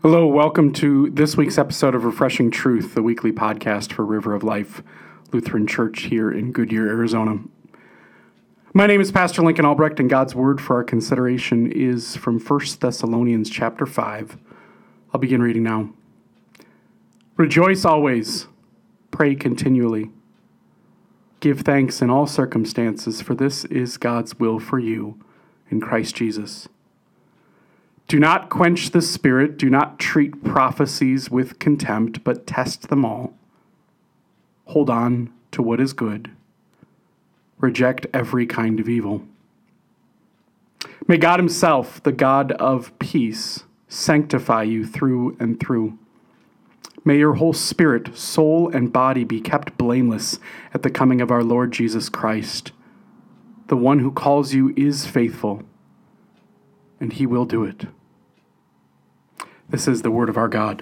Hello, welcome to this week's episode of Refreshing Truth, the weekly podcast for River of Life Lutheran Church here in Goodyear, Arizona. My name is Pastor Lincoln Albrecht, and God's word for our consideration is from 1 Thessalonians chapter 5. I'll begin reading now. Rejoice always, pray continually. Give thanks in all circumstances, for this is God's will for you in Christ Jesus. Do not quench the Spirit, do not treat prophecies with contempt, but test them all. Hold on to what is good. Reject every kind of evil. May God himself, the God of peace, sanctify you through and through. May your whole spirit, soul, and body be kept blameless at the coming of our Lord Jesus Christ. The one who calls you is faithful, and he will do it. This is the word of our God.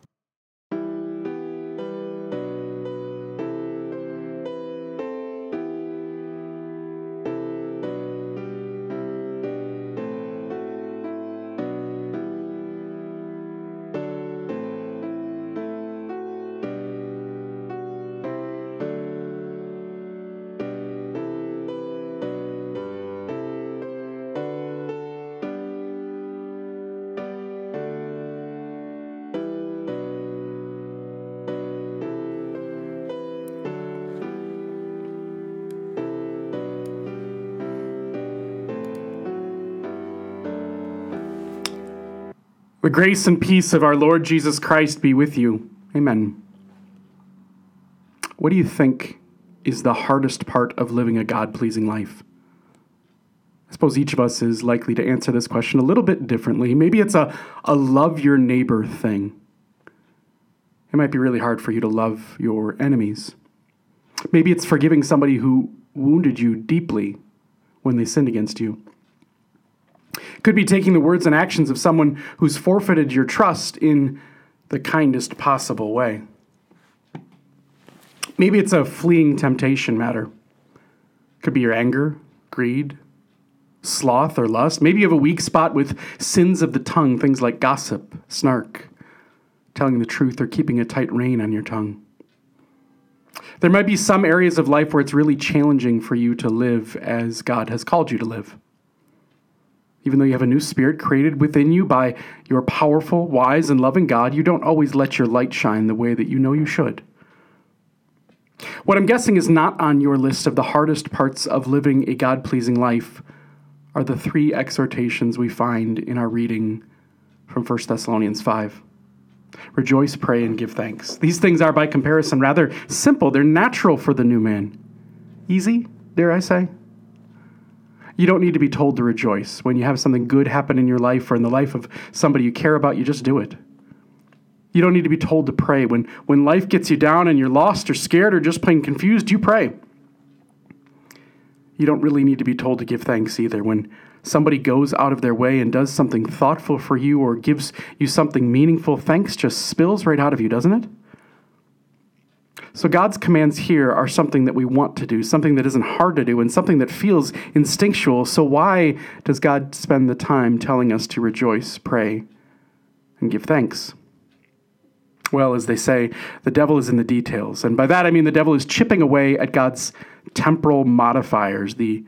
The grace and peace of our Lord Jesus Christ be with you. Amen. What do you think is the hardest part of living a God-pleasing life? I suppose each of us is likely to answer this question a little bit differently. Maybe it's a love your neighbor thing. It might be really hard for you to love your enemies. Maybe it's forgiving somebody who wounded you deeply when they sinned against you. Could be taking the words and actions of someone who's forfeited your trust in the kindest possible way. Maybe it's a fleeting temptation matter. Could be your anger, greed, sloth, or lust. Maybe you have a weak spot with sins of the tongue, things like gossip, snark, telling the truth, or keeping a tight rein on your tongue. There might be some areas of life where it's really challenging for you to live as God has called you to live. Even though you have a new spirit created within you by your powerful, wise, and loving God, you don't always let your light shine the way that you know you should. What I'm guessing is not on your list of the hardest parts of living a God-pleasing life are the three exhortations we find in our reading from 1 Thessalonians 5. Rejoice, pray, and give thanks. These things are, by comparison, rather simple. They're natural for the new man. Easy, dare I say? You don't need to be told to rejoice. When you have something good happen in your life or in the life of somebody you care about, you just do it. You don't need to be told to pray. When life gets you down and you're lost or scared or just plain confused, you pray. You don't really need to be told to give thanks either. When somebody goes out of their way and does something thoughtful for you or gives you something meaningful, thanks just spills right out of you, doesn't it? So God's commands here are something that we want to do, something that isn't hard to do, and something that feels instinctual. So why does God spend the time telling us to rejoice, pray, and give thanks? Well, as they say, the devil is in the details. And by that I mean the devil is chipping away at God's temporal modifiers, the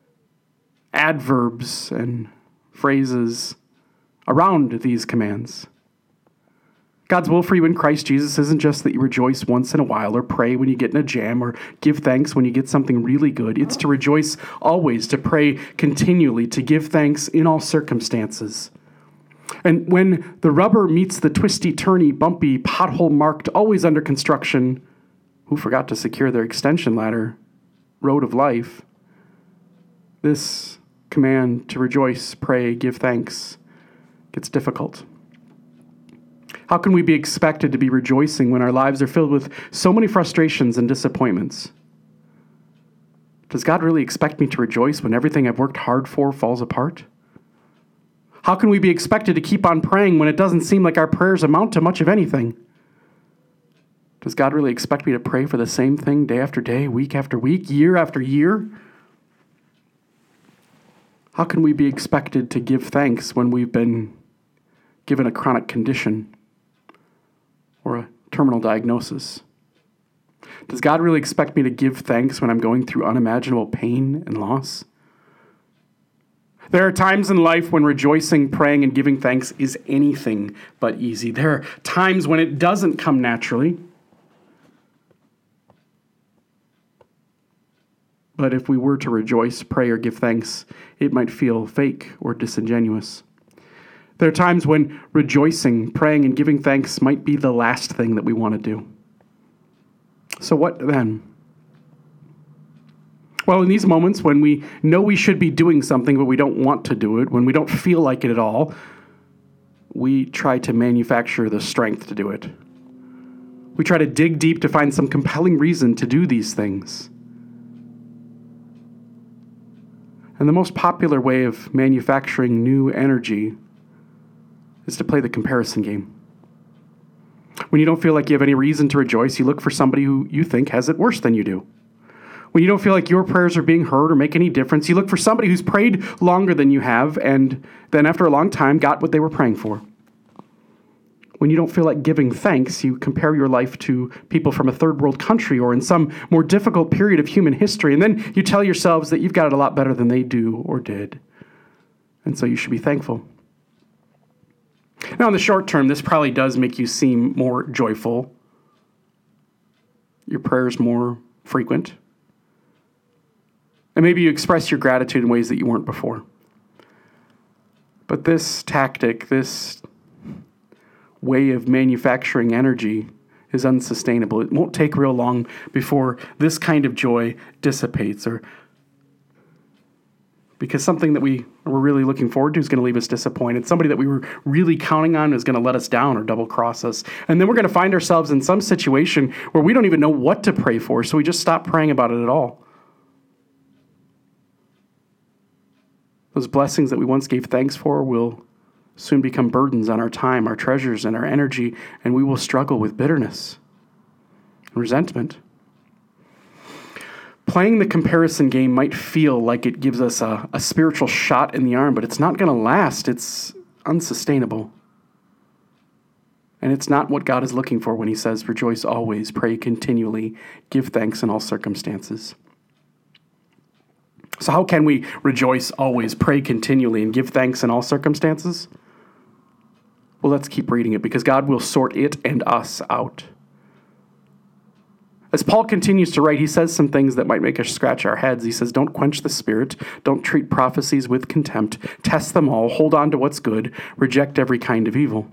adverbs and phrases around these commands. God's will for you in Christ Jesus isn't just that you rejoice once in a while or pray when you get in a jam or give thanks when you get something really good. It's to rejoice always, to pray continually, to give thanks in all circumstances. And when the rubber meets the twisty, turny, bumpy, pothole-marked, always under construction, who forgot to secure their extension ladder, road of life, this command to rejoice, pray, give thanks gets difficult. How can we be expected to be rejoicing when our lives are filled with so many frustrations and disappointments? Does God really expect me to rejoice when everything I've worked hard for falls apart? How can we be expected to keep on praying when it doesn't seem like our prayers amount to much of anything? Does God really expect me to pray for the same thing day after day, week after week, year after year? How can we be expected to give thanks when we've been given a chronic condition or a terminal diagnosis? Does God really expect me to give thanks when I'm going through unimaginable pain and loss? There are times in life when rejoicing, praying, and giving thanks is anything but easy. There are times when it doesn't come naturally. But if we were to rejoice, pray, or give thanks, it might feel fake or disingenuous. There are times when rejoicing, praying, and giving thanks might be the last thing that we want to do. So what then? Well, in these moments when we know we should be doing something, but we don't want to do it, when we don't feel like it at all, we try to manufacture the strength to do it. We try to dig deep to find some compelling reason to do these things. And the most popular way of manufacturing new energy is to play the comparison game. When you don't feel like you have any reason to rejoice, you look for somebody who you think has it worse than you do. When you don't feel like your prayers are being heard or make any difference, you look for somebody who's prayed longer than you have and then after a long time got what they were praying for. When you don't feel like giving thanks, you compare your life to people from a third world country or in some more difficult period of human history, and then you tell yourselves that you've got it a lot better than they do or did, and so you should be thankful. Now, in the short term, this probably does make you seem more joyful, your prayers more frequent, and maybe you express your gratitude in ways that you weren't before. But this tactic, this way of manufacturing energy is unsustainable. It won't take real long before this kind of joy dissipates, or because something that we were really looking forward to is going to leave us disappointed. Somebody that we were really counting on is going to let us down or double cross us. And then we're going to find ourselves in some situation where we don't even know what to pray for, so we just stop praying about it at all. Those blessings that we once gave thanks for will soon become burdens on our time, our treasures, and our energy, and we will struggle with bitterness and resentment. Playing the comparison game might feel like it gives us a spiritual shot in the arm, but it's not going to last. It's unsustainable. And it's not what God is looking for when he says, rejoice always, pray continually, give thanks in all circumstances. So how can we rejoice always, pray continually, and give thanks in all circumstances? Well, let's keep reading it, because God will sort it and us out. As Paul continues to write, he says some things that might make us scratch our heads. He says, don't quench the spirit, don't treat prophecies with contempt, test them all, hold on to what's good, reject every kind of evil.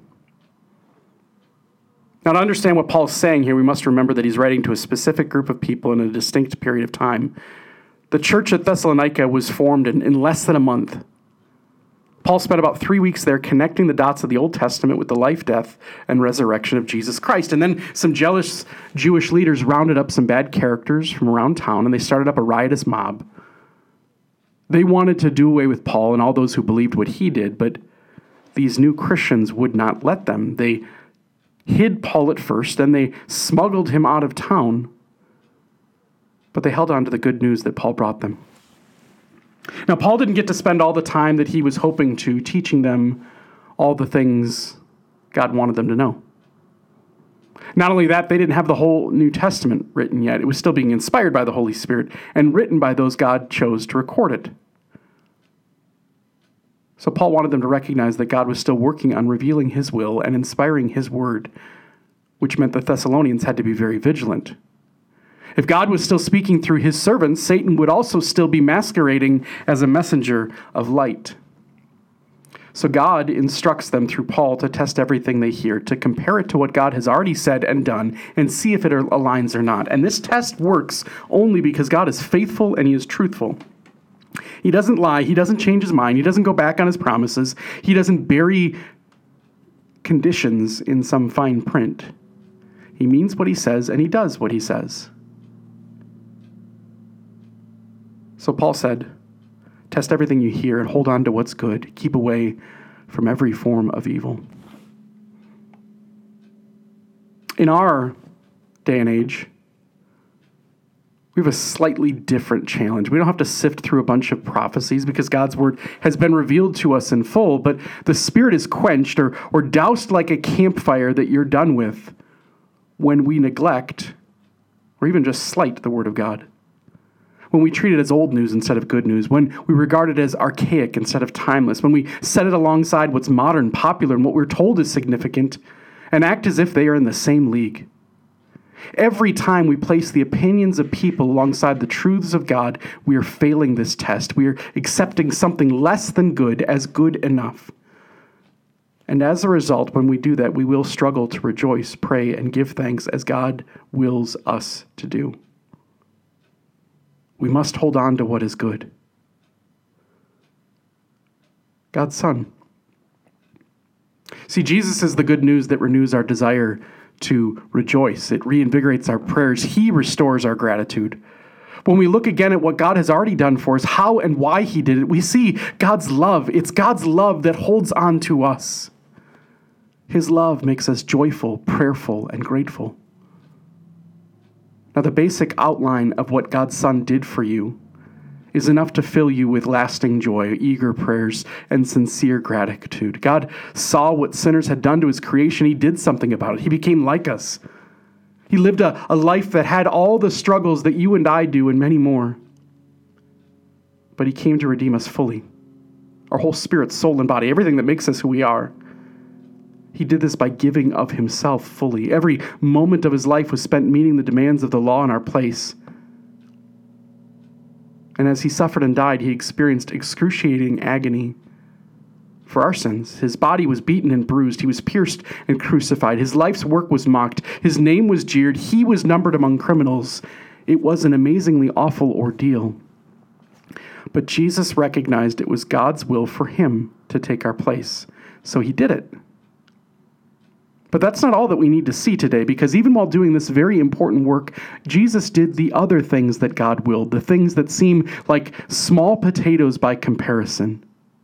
Now, to understand what Paul's saying here, we must remember that he's writing to a specific group of people in a distinct period of time. The church at Thessalonica was formed in less than a month. Paul spent about 3 weeks there connecting the dots of the Old Testament with the life, death, and resurrection of Jesus Christ. And then some jealous Jewish leaders rounded up some bad characters from around town, and they started up a riotous mob. They wanted to do away with Paul and all those who believed what he did, but these new Christians would not let them. They hid Paul at first, and they smuggled him out of town, but they held on to the good news that Paul brought them. Now, Paul didn't get to spend all the time that he was hoping to teaching them all the things God wanted them to know. Not only that, they didn't have the whole New Testament written yet. It was still being inspired by the Holy Spirit and written by those God chose to record it. So Paul wanted them to recognize that God was still working on revealing his will and inspiring his word, which meant the Thessalonians had to be very vigilant. If God was still speaking through his servants, Satan would also still be masquerading as a messenger of light. So God instructs them through Paul to test everything they hear, to compare it to what God has already said and done, and see if it aligns or not. And this test works only because God is faithful and he is truthful. He doesn't lie. He doesn't change his mind. He doesn't go back on his promises. He doesn't bury conditions in some fine print. He means what he says, and he does what he says. So Paul said, test everything you hear and hold on to what's good. Keep away from every form of evil. In our day and age, We have a slightly different challenge. We don't have to sift through a bunch of prophecies because God's word has been revealed to us in full, but the Spirit is quenched or doused like a campfire that you're done with when we neglect or even just slight the word of God. When we treat it as old news instead of good news, when we regard it as archaic instead of timeless, when we set it alongside what's modern, popular, and what we're told is significant, and act as if they are in the same league. Every time we place the opinions of people alongside the truths of God, we are failing this test. We are accepting something less than good as good enough. And as a result, when we do that, we will struggle to rejoice, pray, and give thanks as God wills us to do. We must hold on to what is good. God's Son. See, Jesus is the good news that renews our desire to rejoice. It reinvigorates our prayers. He restores our gratitude. When we look again at what God has already done for us, how and why he did it, we see God's love. It's God's love that holds on to us. His love makes us joyful, prayerful, and grateful. Now, the basic outline of what God's Son did for you is enough to fill you with lasting joy, eager prayers, and sincere gratitude. God saw what sinners had done to his creation. He did something about it. He became like us. He lived a life that had all the struggles that you and I do and many more. But he came to redeem us fully. Our whole spirit, soul, and body, everything that makes us who we are. He did this by giving of himself fully. Every moment of his life was spent meeting the demands of the law in our place. And as he suffered and died, he experienced excruciating agony for our sins. His body was beaten and bruised. He was pierced and crucified. His life's work was mocked. His name was jeered. He was numbered among criminals. It was an amazingly awful ordeal. But Jesus recognized it was God's will for him to take our place. So he did it. But that's not all that we need to see today, because even while doing this very important work, Jesus did the other things that God willed, the things that seem like small potatoes by comparison.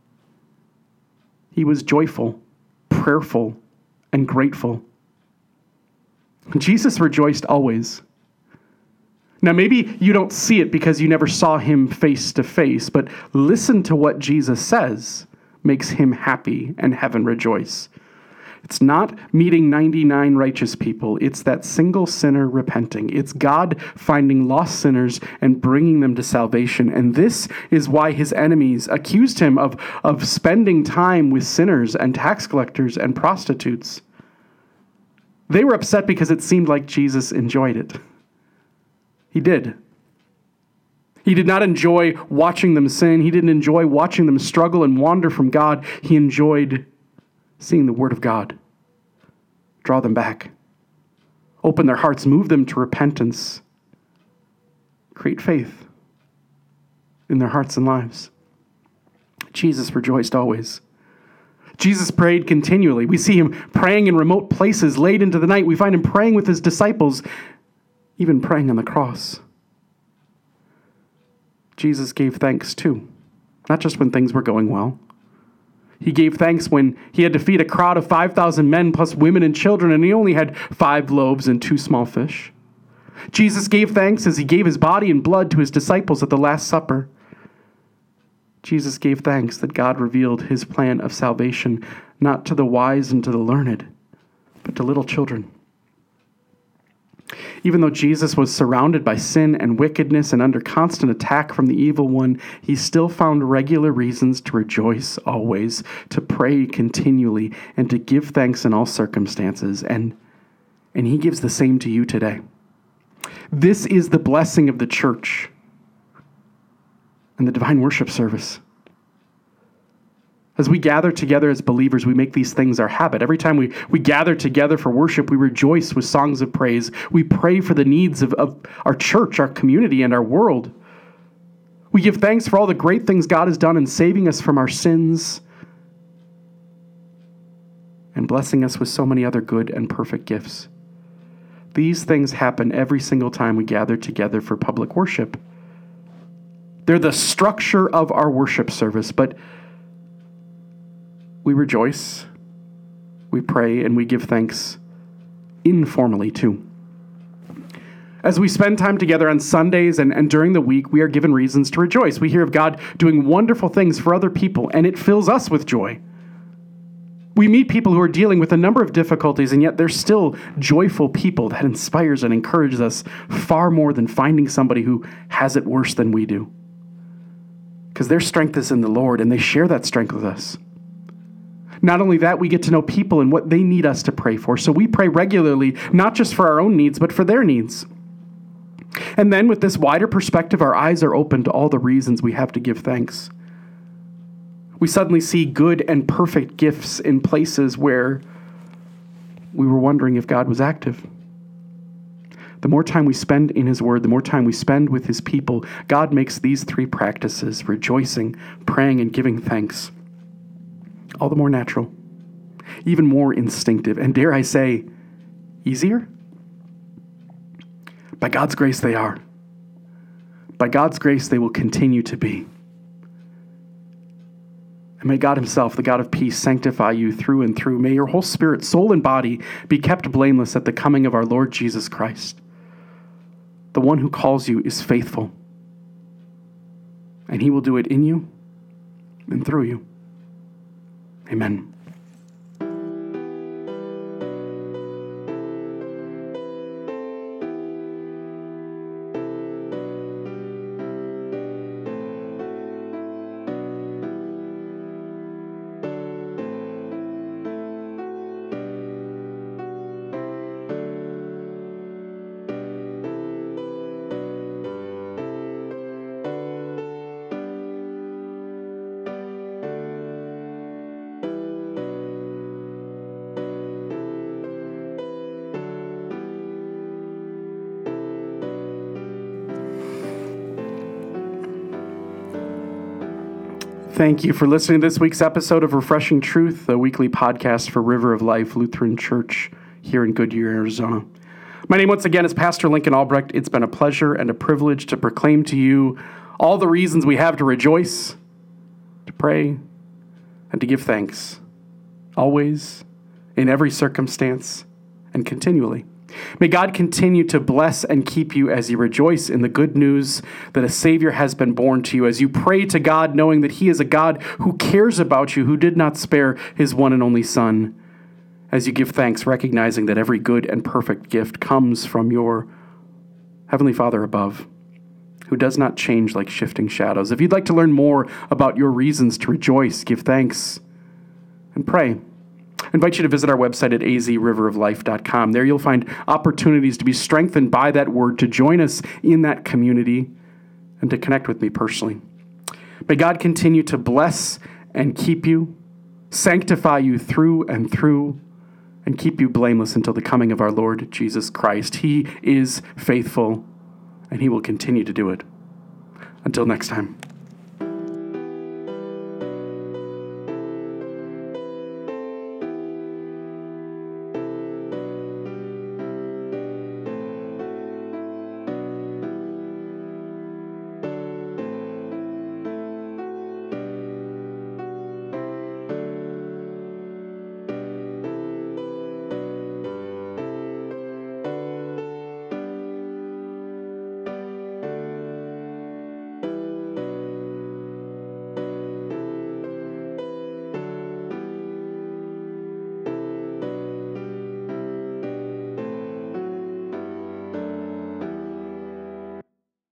He was joyful, prayerful, and grateful. Jesus rejoiced always. Now, maybe you don't see it because you never saw him face to face, but listen to what Jesus says makes him happy and heaven rejoice. It's not meeting 99 righteous people. It's that single sinner repenting. It's God finding lost sinners and bringing them to salvation. And this is why his enemies accused him of spending time with sinners and tax collectors and prostitutes. They were upset because it seemed like Jesus enjoyed it. He did. He did not enjoy watching them sin. He didn't enjoy watching them struggle and wander from God. He enjoyed seeing the word of God draw them back, open their hearts, move them to repentance, create faith in their hearts and lives. Jesus rejoiced always. Jesus prayed continually. We see him praying in remote places late into the night. We find him praying with his disciples, even praying on the cross. Jesus gave thanks too, not just when things were going well. He gave thanks when he had to feed a crowd of 5,000 men plus women and children, and he only had 5 loaves and 2 small fish. Jesus gave thanks as he gave his body and blood to his disciples at the Last Supper. Jesus gave thanks that God revealed his plan of salvation, not to the wise and to the learned, but to little children. Even though Jesus was surrounded by sin and wickedness and under constant attack from the evil one, he still found regular reasons to rejoice always, to pray continually, and to give thanks in all circumstances. And he gives the same to you today. This is the blessing of the church and the divine worship service. As we gather together as believers, we make these things our habit. Every time we gather together for worship, we rejoice with songs of praise. We pray for the needs of our church, our community, and our world. We give thanks for all the great things God has done in saving us from our sins and blessing us with so many other good and perfect gifts. These things happen every single time we gather together for public worship. They're the structure of our worship service, but we rejoice, we pray, and we give thanks informally too. As we spend time together on Sundays and during the week, we are given reasons to rejoice. We hear of God doing wonderful things for other people, and it fills us with joy. We meet people who are dealing with a number of difficulties, and yet they're still joyful people. That inspires and encourages us far more than finding somebody who has it worse than we do. Because their strength is in the Lord, and they share that strength with us. Not only that, we get to know people and what they need us to pray for. So we pray regularly, not just for our own needs, but for their needs. And then with this wider perspective, our eyes are open to all the reasons we have to give thanks. We suddenly see good and perfect gifts in places where we were wondering if God was active. The more time we spend in His Word, the more time we spend with His people, God makes these three practices, rejoicing, praying, and giving thanks, all the more natural, even more instinctive, and dare I say, easier? By God's grace, they are. By God's grace, they will continue to be. And may God Himself, the God of peace, sanctify you through and through. May your whole spirit, soul, and body be kept blameless at the coming of our Lord Jesus Christ. The one who calls you is faithful, and He will do it in you and through you. Amen. Thank you for listening to this week's episode of Refreshing Truth, the weekly podcast for River of Life Lutheran Church here in Goodyear, Arizona. My name once again is Pastor Lincoln Albrecht. It's been a pleasure and a privilege to proclaim to you all the reasons we have to rejoice, to pray, and to give thanks, always, in every circumstance, and continually. May God continue to bless and keep you as you rejoice in the good news that a Savior has been born to you, as you pray to God knowing that He is a God who cares about you, who did not spare His one and only Son, as you give thanks, recognizing that every good and perfect gift comes from your Heavenly Father above, who does not change like shifting shadows. If you'd like to learn more about your reasons to rejoice, give thanks, and pray, I invite you to visit our website at azriveroflife.com. There you'll find opportunities to be strengthened by that word, to join us in that community, and to connect with me personally. May God continue to bless and keep you, sanctify you through, and keep you blameless until the coming of our Lord Jesus Christ. He is faithful, and He will continue to do it. Until next time.